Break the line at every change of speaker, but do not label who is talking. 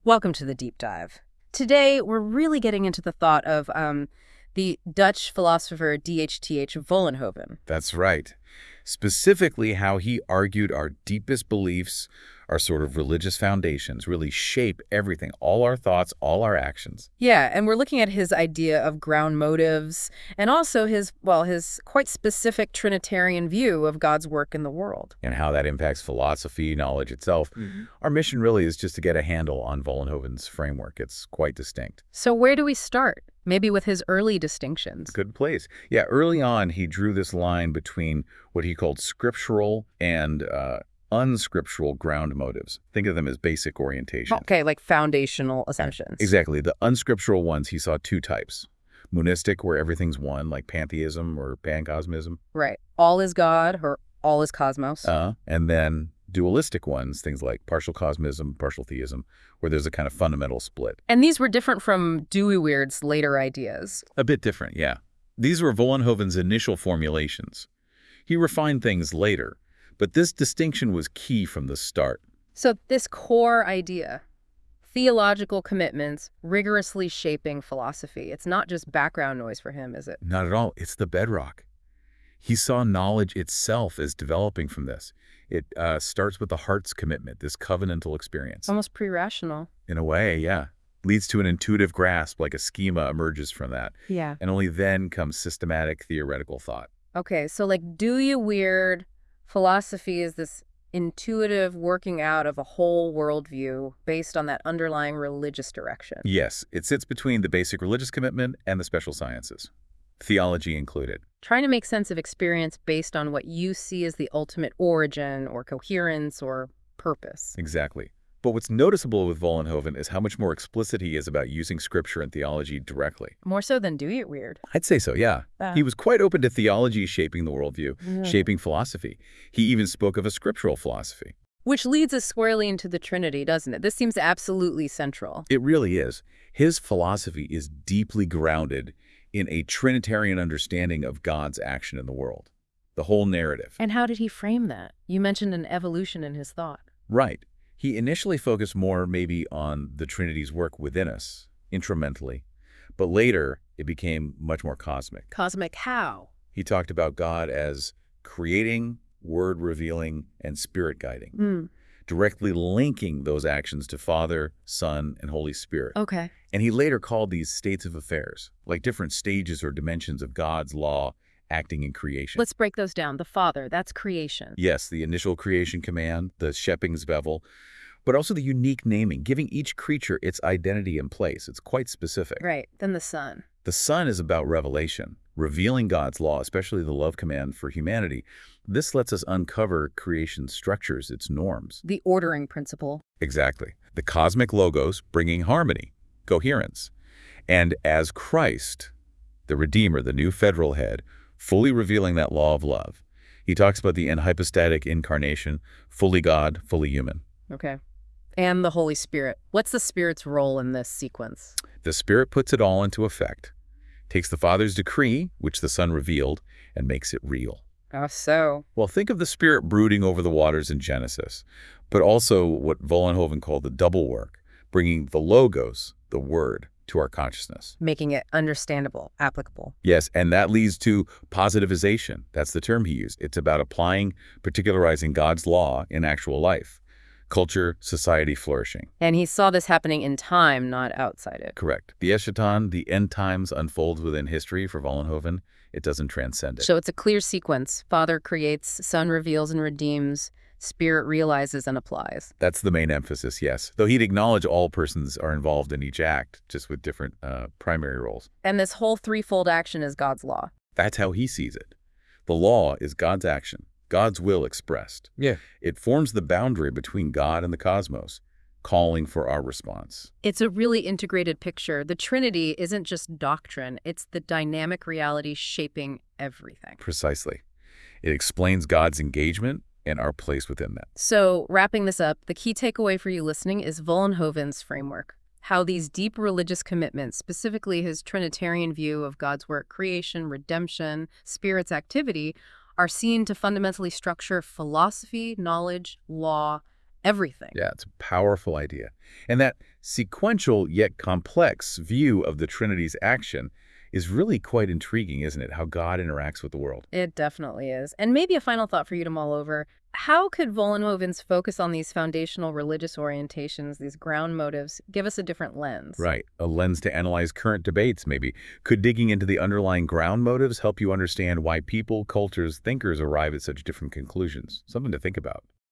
Welcome to the deep dive. Today, we're really getting into the thought of the Dutch philosopher D.H.T.H. Vollenhoven.
That's right. Specifically, how he argued our deepest beliefs, our sort of religious foundations, really shape everything, all our thoughts, all our actions.
Yeah, and we're looking at his idea of ground motives and also his quite specific Trinitarian view of God's work in the world.
And how that impacts philosophy, knowledge itself. Our mission really is just to get a handle on Vollenhoven's framework. It's quite distinct.
So where do we start? Maybe with his early distinctions.
Good place. Yeah, early on, he drew this line between what he called scriptural and unscriptural ground motives. Think of them as basic orientation.
Okay, like foundational assumptions.
Exactly. The unscriptural ones, he saw two types. Monistic, where everything's one, like pantheism or pancosmism.
Right. All is God or all is cosmos.
And then dualistic ones, things like partial cosmism, partial theism, where there's a kind of fundamental split.
And these were different from Dewey Weird's later ideas.
A bit different, yeah. These were Vollenhoven's initial formulations. He refined things later, but this distinction was key from the start.
So this core idea, theological commitments, rigorously shaping philosophy, it's not just background noise for him, is it?
Not at all. It's the bedrock. He saw knowledge itself as developing from this. It starts with the heart's commitment, this covenantal experience.
Almost pre-rational.
In a way, yeah. Leads to an intuitive grasp, like a schema emerges from that.
Yeah.
And only then comes systematic theoretical thought.
Okay, so like Dewey Weird philosophy is this intuitive working out of a whole worldview based on that underlying religious direction.
Yes, it sits between the basic religious commitment and the special sciences, theology included.
Trying to make sense of experience based on what you see as the ultimate origin or coherence or purpose.
Exactly. But what's noticeable with Vollenhoven is how much more explicit he is about using scripture and theology directly.
More so than Dewey Weird.
I'd say so, yeah. He was quite open to theology shaping the worldview, shaping philosophy. He even spoke of a scriptural philosophy.
Which leads us squarely into the Trinity, doesn't it? This seems absolutely central.
It really is. His philosophy is deeply grounded in a Trinitarian understanding of God's action in the world, the whole narrative.
And how did he frame that? You mentioned an evolution in his thought.
Right. He initially focused more maybe on the Trinity's work within us, intramentally, but later it became much more cosmic.
Cosmic how?
He talked about God as creating, word revealing, and spirit guiding, directly linking those actions to Father, Son, and Holy Spirit.
Okay.
And he later called these states of affairs, like different stages or dimensions of God's law acting in creation.
Let's break those down. The Father, that's creation.
Yes, the initial creation command, the Scheppingsbevel, but also the unique naming, giving each creature its identity and place. It's quite specific.
Right. Then the Son.
The Son is about revelation, revealing God's law, especially the love command for humanity. This lets us uncover creation's structures, its norms.
The ordering principle.
Exactly. The cosmic logos bringing harmony, coherence. And as Christ, the Redeemer, the new federal head, fully revealing that law of love, he talks about the anhypostatic incarnation, fully God, fully human.
Okay. And the Holy Spirit. What's the Spirit's role in this sequence?
The Spirit puts it all into effect, takes the Father's decree, which the Son revealed, and makes it real.
Oh, so?
Well, think of the Spirit brooding over the waters in Genesis, but also what Vollenhoven called the double work, bringing the logos, the Word, to our consciousness.
Making it understandable, applicable.
Yes, and that leads to positivization. That's the term he used. It's about applying, particularizing God's law in actual life. Culture, society flourishing.
And he saw this happening in time, not outside it.
Correct. The eschaton, the end times, unfolds within history for Vollenhoven. It doesn't transcend it.
So it's a clear sequence. Father creates, Son reveals and redeems, Spirit realizes and applies.
That's the main emphasis, yes. Though he'd acknowledge all persons are involved in each act, just with different primary roles.
And this whole threefold action is God's law.
That's how he sees it. The law is God's action, God's will expressed.
Yeah.
It forms the boundary between God and the cosmos, calling for our response.
It's a really integrated picture. The Trinity isn't just doctrine, it's the dynamic reality shaping everything.
Precisely. It explains God's engagement and our place within that.
So, wrapping this up, the key takeaway for you listening is Vollenhoven's framework. How these deep religious commitments, specifically his Trinitarian view of God's work, creation, redemption, Spirit's activity, are seen to fundamentally structure philosophy, knowledge, law, everything.
Yeah, it's a powerful idea. And that sequential yet complex view of the Trinity's action is really quite intriguing, isn't it? How God interacts with the world.
It definitely is. And maybe a final thought for you to mull over. How could Vollenhoven's focus on these foundational religious orientations, these ground motives, give us a different lens?
Right. A lens to analyze current debates, maybe. Could digging into the underlying ground motives help you understand why people, cultures, thinkers arrive at such different conclusions? Something to think about.